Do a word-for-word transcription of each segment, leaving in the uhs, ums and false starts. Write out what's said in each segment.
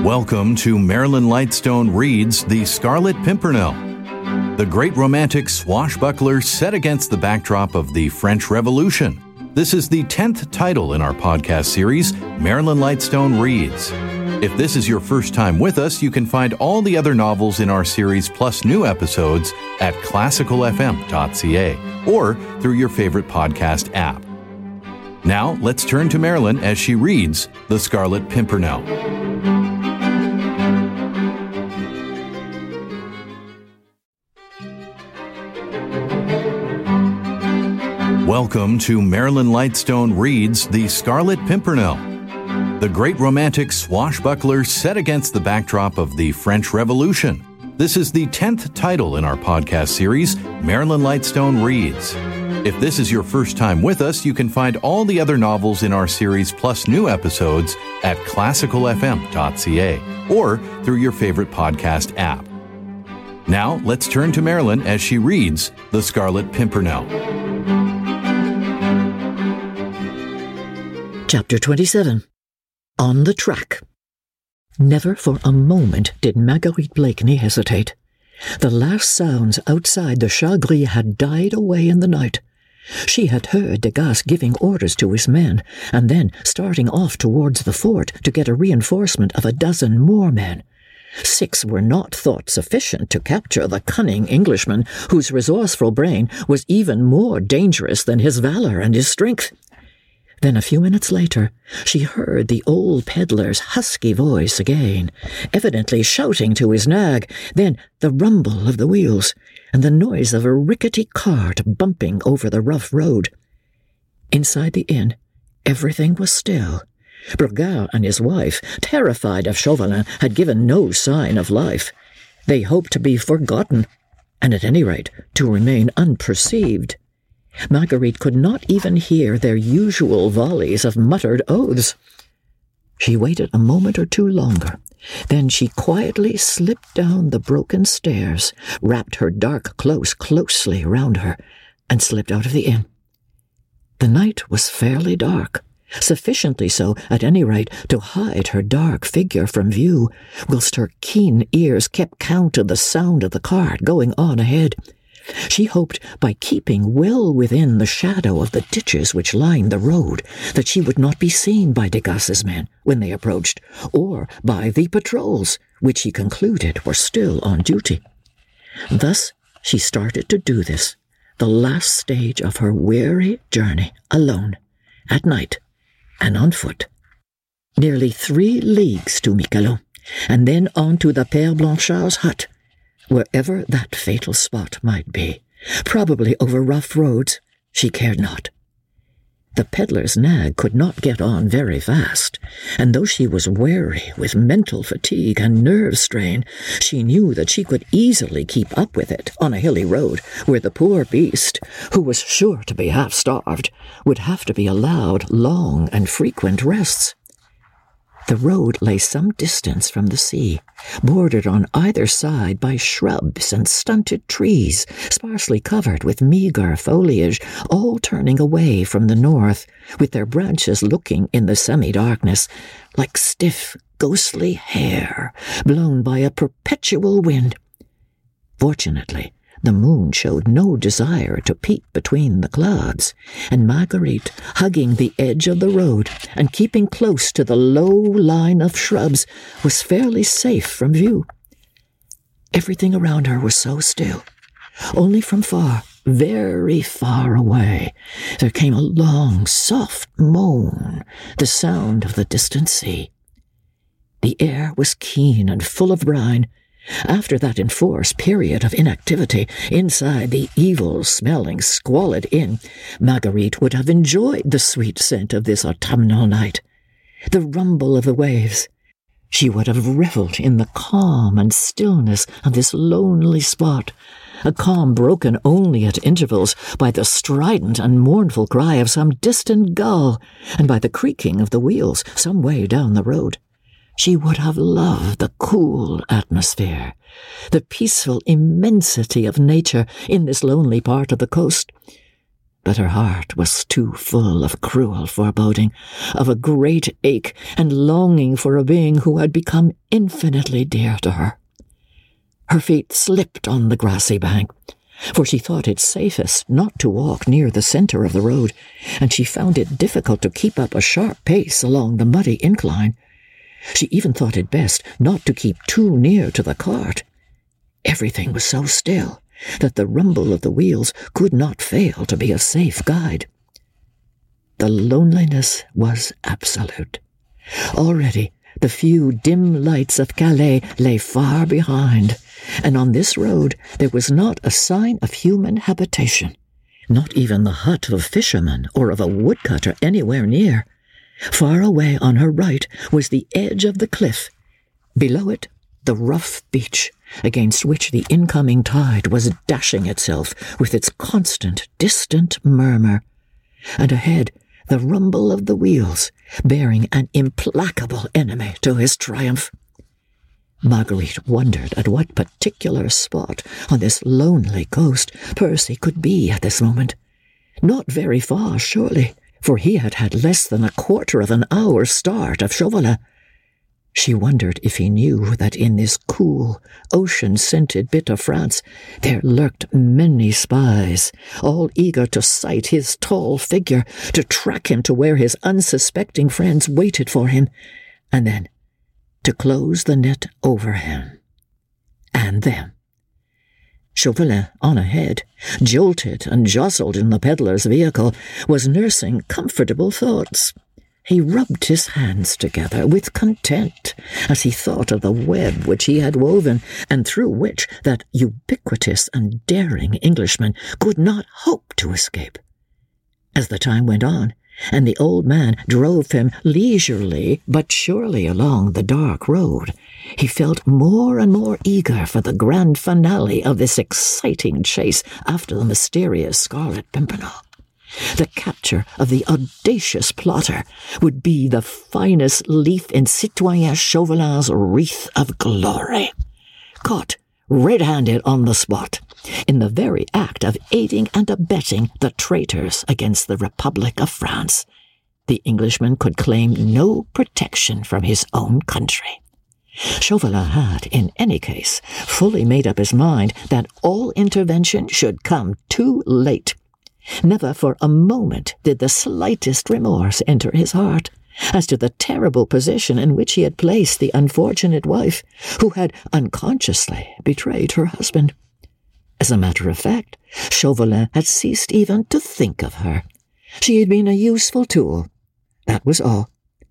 Welcome to Marilyn Lightstone Reads The Scarlet Pimpernel, the great romantic swashbuckler set against the backdrop of the French Revolution. This is the tenth title in our podcast series, Marilyn Lightstone Reads. If this is your first time with us, you can find all the other novels in our series plus new episodes at classical f m dot c a or through your favorite podcast app. Now, let's turn to Marilyn as she reads The Scarlet Pimpernel. Welcome to Marilyn Lightstone Reads The Scarlet Pimpernel, the great romantic swashbuckler set against the backdrop of the French Revolution. This is the tenth title in our podcast series, Marilyn Lightstone Reads. If this is your first time with us, you can find all the other novels in our series plus new episodes at classical f m dot c a or through your favorite podcast app. Now, let's turn to Marilyn as she reads The Scarlet Pimpernel. Chapter twenty-seven. On the Track. Never for a moment did Marguerite Blakeney hesitate. The last sounds outside the Chat Gris had died away in the night. She had heard Degas giving orders to his men, and then starting off towards the fort to get a reinforcement of a dozen more men. Six were not thought sufficient to capture the cunning Englishman, whose resourceful brain was even more dangerous than his valor and his strength. Then a few minutes later, she heard the old peddler's husky voice again, evidently shouting to his nag, then the rumble of the wheels, and the noise of a rickety cart bumping over the rough road. Inside the inn, everything was still. Brogard and his wife, terrified of Chauvelin, had given no sign of life. They hoped to be forgotten, and at any rate to remain unperceived. Marguerite could not even hear their usual volleys of muttered oaths. She waited a moment or two longer. Then she quietly slipped down the broken stairs, wrapped her dark cloak closely round her, and slipped out of the inn. The night was fairly dark, sufficiently so, at any rate, to hide her dark figure from view, whilst her keen ears kept count of the sound of the cart going on ahead. She hoped, by keeping well within the shadow of the ditches which lined the road, that she would not be seen by Degas's men when they approached, or by the patrols, which he concluded were still on duty. Thus she started to do this, the last stage of her weary journey, alone, at night, and on foot. Nearly three leagues to Miquelon, and then on to the Père Blanchard's hut, wherever that fatal spot might be, probably over rough roads, she cared not. The peddler's nag could not get on very fast, and though she was weary with mental fatigue and nerve strain, she knew that she could easily keep up with it on a hilly road where the poor beast, who was sure to be half-starved, would have to be allowed long and frequent rests. The road lay some distance from the sea, bordered on either side by shrubs and stunted trees, sparsely covered with meagre foliage, all turning away from the north, with their branches looking in the semi-darkness like stiff, ghostly hair blown by a perpetual wind. Fortunately, the moon showed no desire to peep between the clouds, and Marguerite, hugging the edge of the road and keeping close to the low line of shrubs, was fairly safe from view. Everything around her was so still. Only from far, very far away, there came a long, soft moan, the sound of the distant sea. The air was keen and full of brine. After that enforced period of inactivity inside the evil-smelling, squalid inn, Marguerite would have enjoyed the sweet scent of this autumnal night, the rumble of the waves. She would have revelled in the calm and stillness of this lonely spot, a calm broken only at intervals by the strident and mournful cry of some distant gull, and by the creaking of the wheels some way down the road. She would have loved the cool atmosphere, the peaceful immensity of nature in this lonely part of the coast. but her heart was too full of cruel foreboding, of a great ache and longing for a being who had become infinitely dear to her. Her feet slipped on the grassy bank, for she thought it safest not to walk near the centre of the road, and she found it difficult to keep up a sharp pace along the muddy incline. She even thought it best not to keep too near to the cart. Everything was so still that the rumble of the wheels could not fail to be a safe guide. The loneliness was absolute. Already the few dim lights of Calais lay far behind, and on this road there was not a sign of human habitation, not even the hut of a fisherman or of a woodcutter anywhere near. Far away on her right was the edge of the cliff. Below it, the rough beach, against which the incoming tide was dashing itself with its constant, distant murmur. And ahead, the rumble of the wheels, bearing an implacable enemy to his triumph. Marguerite wondered at what particular spot on this lonely coast Percy could be at this moment. Not very far, surely, for he had had less than a quarter of an hour's start of Chauvelin. She wondered if he knew that in this cool, ocean-scented bit of France there lurked many spies, all eager to sight his tall figure, to track him to where his unsuspecting friends waited for him, and then to close the net over him. And then Chauvelin, on ahead, jolted and jostled in the peddler's vehicle, was nursing comfortable thoughts. He rubbed his hands together with content as he thought of the web which he had woven, and through which that ubiquitous and daring Englishman could not hope to escape. As the time went on, and the old man drove him leisurely but surely along the dark road, he felt more and more eager for the grand finale of this exciting chase after the mysterious Scarlet Pimpernel. The capture of the audacious plotter would be the finest leaf in Citoyen Chauvelin's wreath of glory. Caught red-handed on the spot, in the very act of aiding and abetting the traitors against the Republic of France, the Englishman could claim no protection from his own country. Chauvelin had, in any case, fully made up his mind that all intervention should come too late. Never for a moment did the slightest remorse enter his heart as to the terrible position in which he had placed the unfortunate wife, who had unconsciously betrayed her husband. As a matter of fact, Chauvelin had ceased even to think of her. She had been a useful tool. That was all.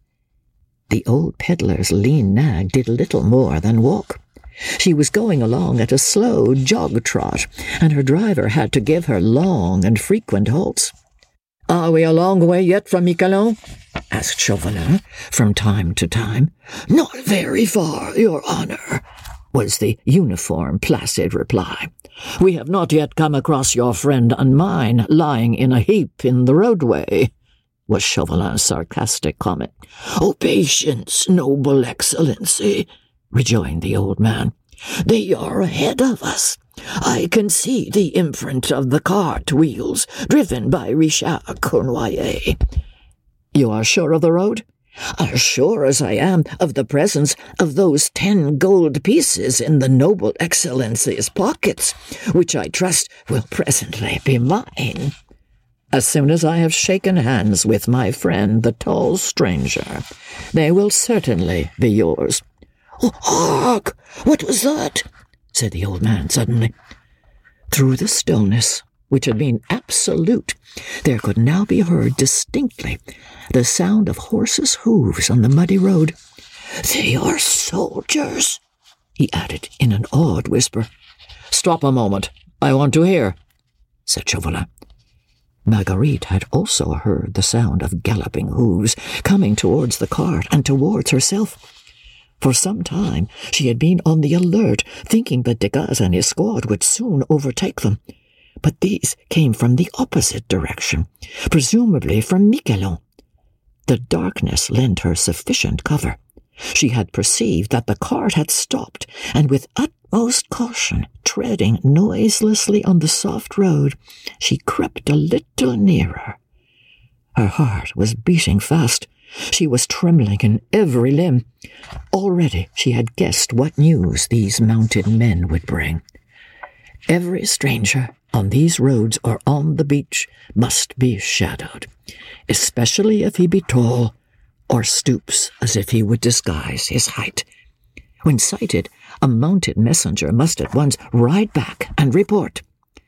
The old peddler's lean nag did little more than walk. She was going along at a slow jog-trot, and her driver had to give her long and frequent halts. "Are we a long way yet from Miquelon?" asked Chauvelin from time to time. "Not very far, your honour," was the uniform, placid reply. "We have not yet come across your friend and mine lying in a heap in the roadway," was Chauvelin's sarcastic comment. "Oh, patience, noble excellency," rejoined the old man. "They are ahead of us. I can see the imprint of the cart wheels driven by Richard Cornoyer." "You are sure of the road?" "As sure as I am of the presence of those ten gold pieces in the noble excellency's pockets, which I trust will presently be mine." "As soon as I have shaken hands with my friend, the tall stranger, they will certainly be yours." "Oh, hark! What was that?" said the old man suddenly. Through the stillness, which had been absolute, there could now be heard distinctly the sound of horses' hooves on the muddy road. "They are soldiers," he added in an awed whisper. "Stop a moment. I want to hear," said Chauvelin. Marguerite had also heard the sound of galloping hooves coming towards the cart and towards herself. For some time she had been on the alert, thinking that Degas and his squad would soon overtake them. But these came from the opposite direction, presumably from Miquelon. The darkness lent her sufficient cover. She had perceived that the cart had stopped, and with utmost caution, treading noiselessly on the soft road, she crept a little nearer. Her heart was beating fast. She was trembling in every limb. Already she had guessed what news these mounted men would bring. Every stranger on these roads or on the beach must be shadowed, especially if he be tall, or stoops as if he would disguise his height. When sighted, a mounted messenger must at once ride back and report.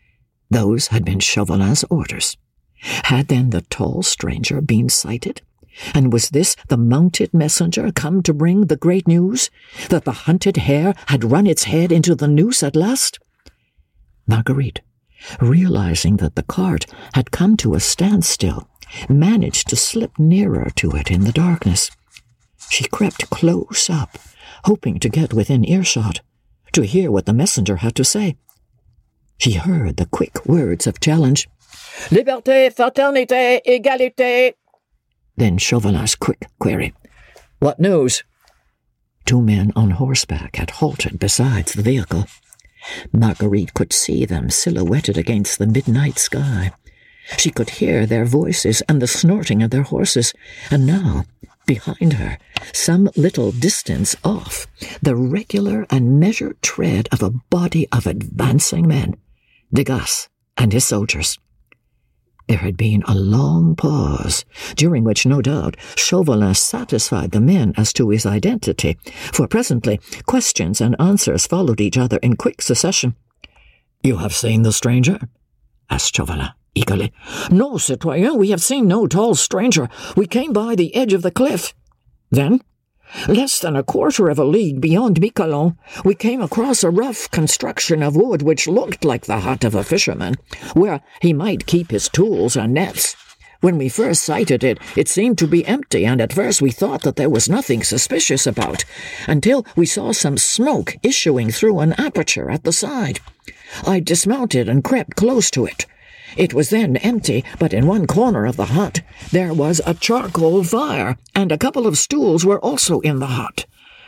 Those had been Chauvelin's orders. Had then the tall stranger been sighted? And was this the mounted messenger come to bring the great news, that the hunted hare had run its head into the noose at last? Marguerite, realizing that the cart had come to a standstill, managed to slip nearer to it in the darkness. She crept close up, hoping to get within earshot, to hear what the messenger had to say. She heard the quick words of challenge. "Liberté, fraternité, égalité." Then Chauvelin's quick query. "What news?" Two men on horseback had halted beside the vehicle. Marguerite could see them silhouetted against the midnight sky. She could hear their voices and the snorting of their horses, and now, behind her, some little distance off, the regular and measured tread of a body of advancing men, Degas and his soldiers. There had been a long pause, during which, no doubt, Chauvelin satisfied the men as to his identity, for presently questions and answers followed each other in quick succession. "You have seen the stranger?" asked Chauvelin eagerly. "No, citoyen, we have seen no tall stranger. We came by the edge of the cliff." "Then?" "Less than a quarter of a league beyond Miquelon, we came across a rough construction of wood which looked like the hut of a fisherman, where he might keep his tools and nets. When we first sighted it, it seemed to be empty, and at first we thought that there was nothing suspicious about, until we saw some smoke issuing through an aperture at the side. I dismounted and crept close to it. It was then empty, but in one corner of the hut there was a charcoal fire, and a couple of stools were also in the hut.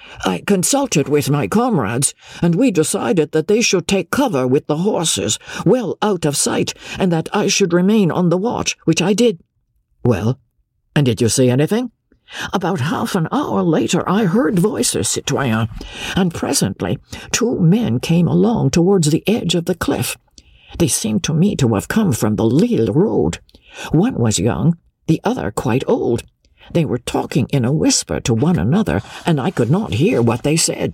I consulted with my comrades, and we decided that they should take cover with the horses, well out of sight, and that I should remain on the watch, which I did." "Well, and did you see anything?" "About half an hour later I heard voices, citoyen, and presently two men came along towards the edge of the cliff. They seemed to me to have come from the Lille road. One was young, the other quite old. They were talking in a whisper to one another, and I could not hear what they said."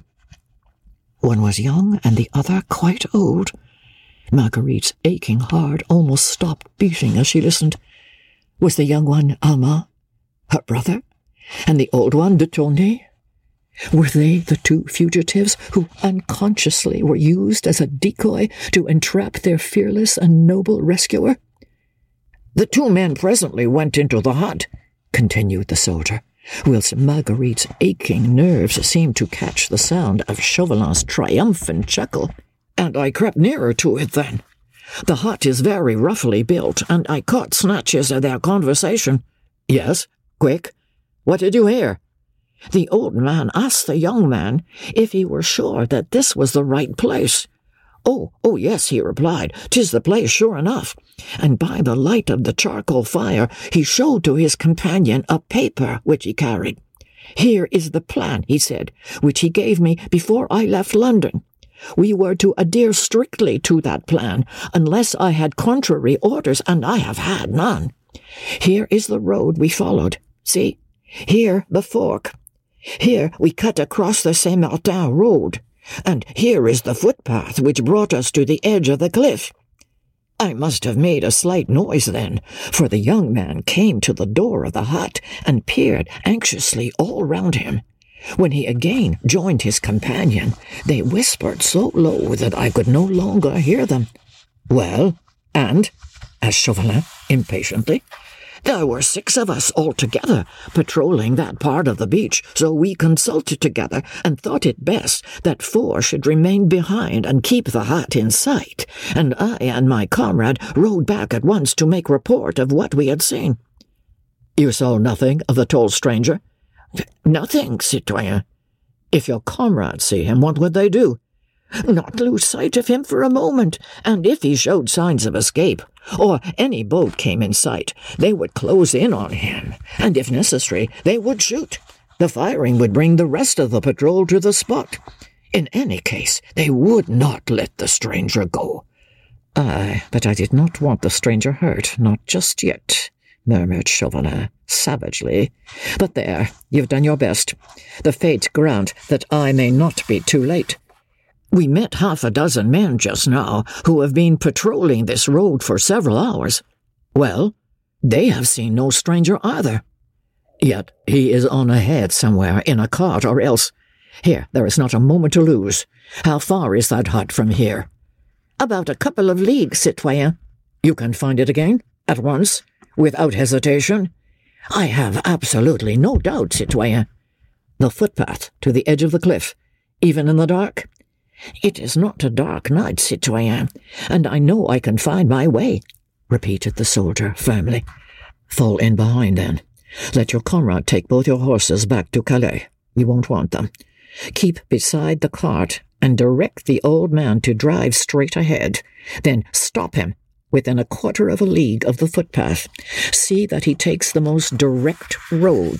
One was young, and the other quite old. Marguerite's aching heart almost stopped beating as she listened. Was the young one Armand, her brother, and the old one de Tournay? Were they the two fugitives who unconsciously were used as a decoy to entrap their fearless and noble rescuer? "The two men presently went into the hut," continued the soldier, whilst Marguerite's aching nerves seemed to catch the sound of Chauvelin's triumphant chuckle, "and I crept nearer to it then. The hut is very roughly built, and I caught snatches of their conversation." "Yes, quick. What did you hear?" "The old man asked the young man if he were sure that this was the right place. 'Oh, oh, yes,' he replied, ''tis the place sure enough.' And by the light of the charcoal fire he showed to his companion a paper which he carried. 'Here is the plan,' he said, 'which he gave me before I left London. We were to adhere strictly to that plan, unless I had contrary orders, and I have had none. Here is the road we followed. See, here the fork. Here we cut across the Saint-Martin road, and here is the footpath which brought us to the edge of the cliff.' I must have made a slight noise then, for the young man came to the door of the hut and peered anxiously all round him. When he again joined his companion, they whispered so low that I could no longer hear them." "Well, and?" asked Chauvelin impatiently. "There were six of us altogether patrolling that part of the beach, so we consulted together and thought it best that four should remain behind and keep the hut in sight, and I and my comrade rode back at once to make report of what we had seen." "You saw nothing of the tall stranger?" Nothing, citoyen. If your comrades see him, what would they do? Not lose sight of him for a moment, and if he showed signs of escape, or any boat came in sight, they would close in on him, and if necessary, they would shoot. The firing would bring the rest of the patrol to the spot. In any case, they would not let the stranger go. Aye, but I did not want the stranger hurt, not just yet, murmured Chauvelin savagely. But there, you've done your best. The fates grant that I may not be too late. We met half a dozen men just now who have been patrolling this road for several hours. Well, they have seen no stranger either. Yet he is on ahead somewhere in a cart or else. Here, there is not a moment to lose. How far is that hut from here? About a couple of leagues, citoyen. You can find it again, at once, without hesitation? I have absolutely no doubt, citoyen. The footpath to the edge of the cliff, even in the dark? It is not a dark night, citoyen, and I know I can find my way, repeated the soldier firmly. Fall in behind, then. Let your comrade take both your horses back to Calais. You won't want them. Keep beside the cart and direct the old man to drive straight ahead. Then stop him within a quarter of a league of the footpath. See that he takes the most direct road.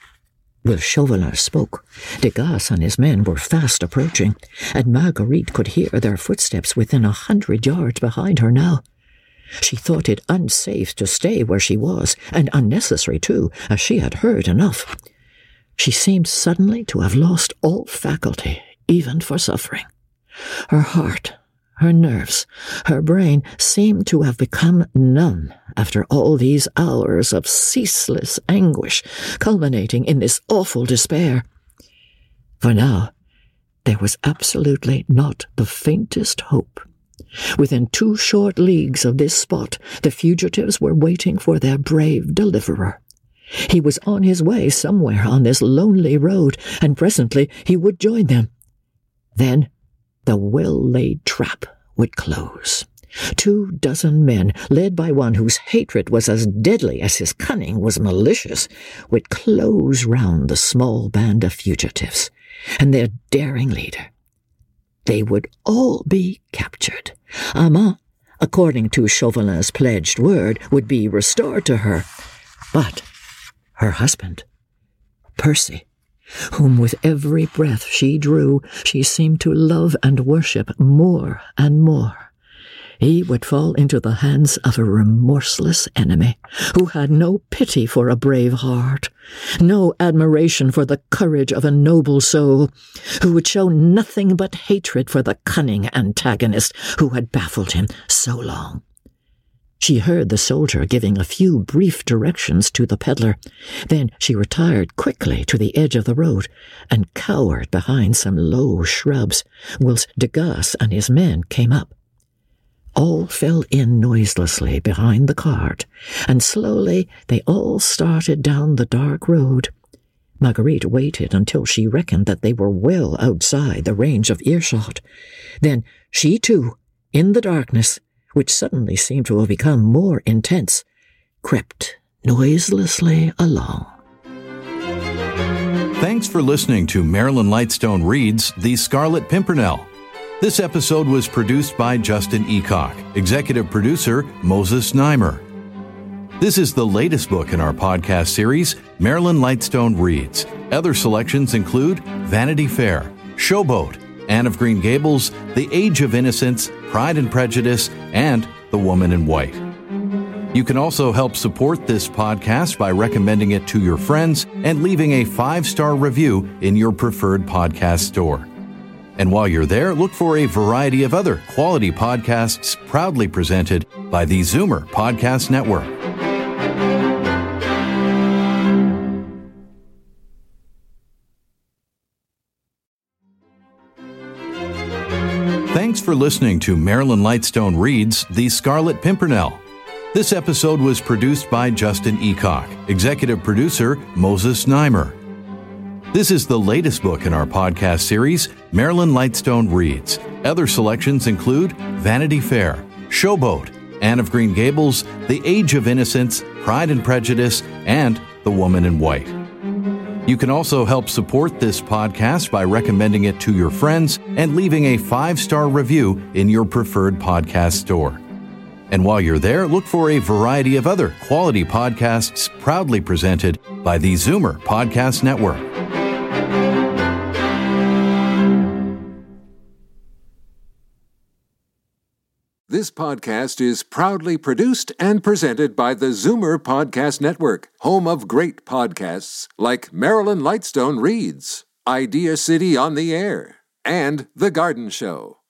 While Chauvelin spoke, Degas and his men were fast approaching, and Marguerite could hear their footsteps within a hundred yards behind her now. She thought it unsafe to stay where she was, and unnecessary too, as she had heard enough. She seemed suddenly to have lost all faculty, even for suffering. Her heart, her nerves, her brain seemed to have become numb after all these hours of ceaseless anguish, culminating in this awful despair. For now, there was absolutely not the faintest hope. Within two short leagues of this spot, the fugitives were waiting for their brave deliverer. He was on his way somewhere on this lonely road, and presently he would join them. Then the well-laid trap would close. Two dozen men, led by one whose hatred was as deadly as his cunning was malicious, would close round the small band of fugitives and their daring leader. They would all be captured. Armand, according to Chauvelin's pledged word, would be restored to her. But her husband, Percy, whom with every breath she drew, she seemed to love and worship more and more, he would fall into the hands of a remorseless enemy, who had no pity for a brave heart, no admiration for the courage of a noble soul, who would show nothing but hatred for the cunning antagonist who had baffled him so long. She heard the soldier giving a few brief directions to the peddler. Then she retired quickly to the edge of the road and cowered behind some low shrubs, whilst Degas and his men came up. All fell in noiselessly behind the cart, and slowly they all started down the dark road. Marguerite waited until she reckoned that they were well outside the range of earshot. Then she too, in the darkness, which suddenly seemed to have become more intense, crept noiselessly along. Thanks for listening to Marilyn Lightstone Reads The Scarlet Pimpernel. This episode was produced by Justin Eacock, executive producer Moses Neimer. This is the latest book in our podcast series, Marilyn Lightstone Reads. Other selections include Vanity Fair, Showboat, Anne of Green Gables, The Age of Innocence, Pride and Prejudice, and The Woman in White. You can also help support this podcast by recommending it to your friends and leaving a five-star review in your preferred podcast store. And while you're there, look for a variety of other quality podcasts proudly presented by the Zoomer Podcast Network. Thanks for listening to Marilyn Lightstone Reads The Scarlet Pimpernel. This episode was produced by Justin Eacock, executive producer Moses Neimer. This is the latest book in our podcast series, Marilyn Lightstone Reads. Other selections include Vanity Fair, Showboat, Anne of Green Gables, The Age of Innocence, Pride and Prejudice, and The Woman in White. You can also help support this podcast by recommending it to your friends and leaving a five-star review in your preferred podcast store. And while you're there, look for a variety of other quality podcasts proudly presented by the Zoomer Podcast Network. This podcast is proudly produced and presented by the Zoomer Podcast Network, home of great podcasts like Marilyn Lightstone Reads, Idea City on the Air, and The Garden Show.